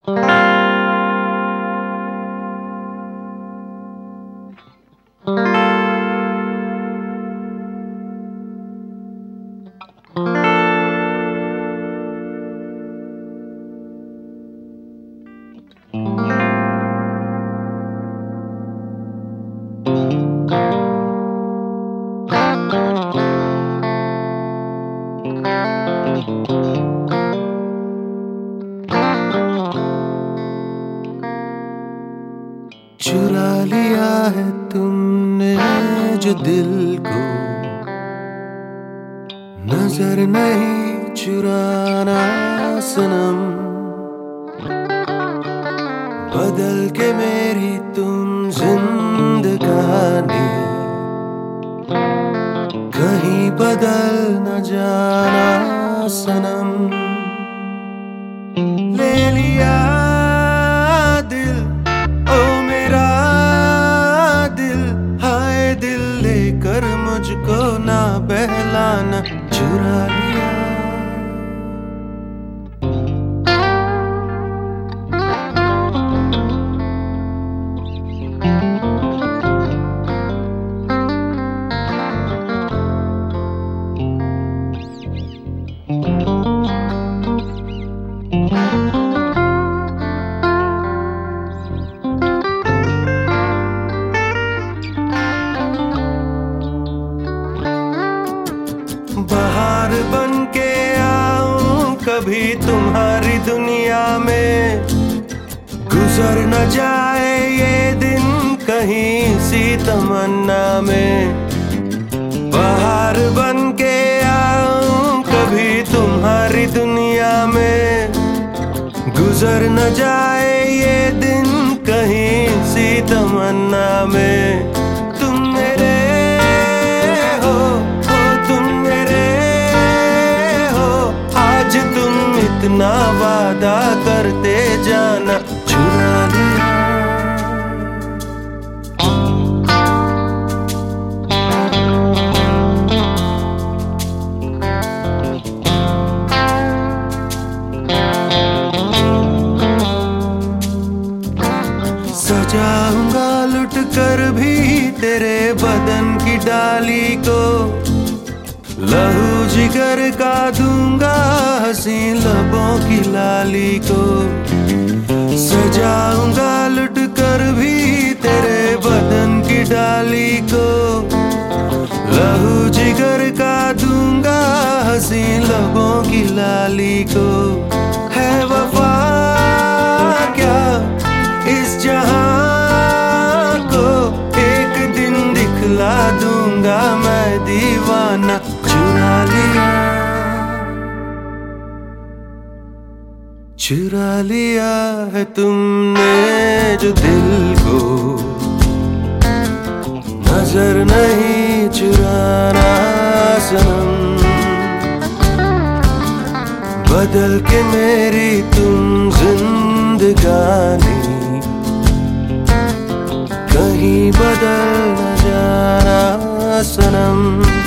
चुरा लिया है तुमने जो दिल को, नजर नहीं चुराना सनम। बदल के मेरी तुम जिंदगानी, कहीं बदल न जाना सनम। ले लिया दिल, ओ मेरा दिल, हाय दिल लेकर मुझको ना बहलाना। चुरा लिया बाहर बन के आऊं कभी तुम्हारी दुनिया में, गुजर न जाए ये दिन कहीं सी तमन्ना में। बाहर बन के आऊं कभी तुम्हारी दुनिया में, गुजर न जाए ये दिन कहीं सी तमन्ना में। इतना वादा करते जाना। चुरा लिया सजाऊंगा लुट कर भी तेरे बदन की डाली को, लहू जिगर का दूंगा हंसी लबों की लाली को। सजाऊंगा लुट कर भी तेरे बदन की डाली को, लहू जिगर का दूंगा हंसी लबों की लाली को। है वफा क्या इस जहां को, एक दिन दिखला दूंगा मैं दीवाना। चुरा लिया है तुमने जो दिल को, नजर नहीं चुराना सनम। बदल के मेरी तुम जिंदगानी, कहीं बदल न जाना सनम।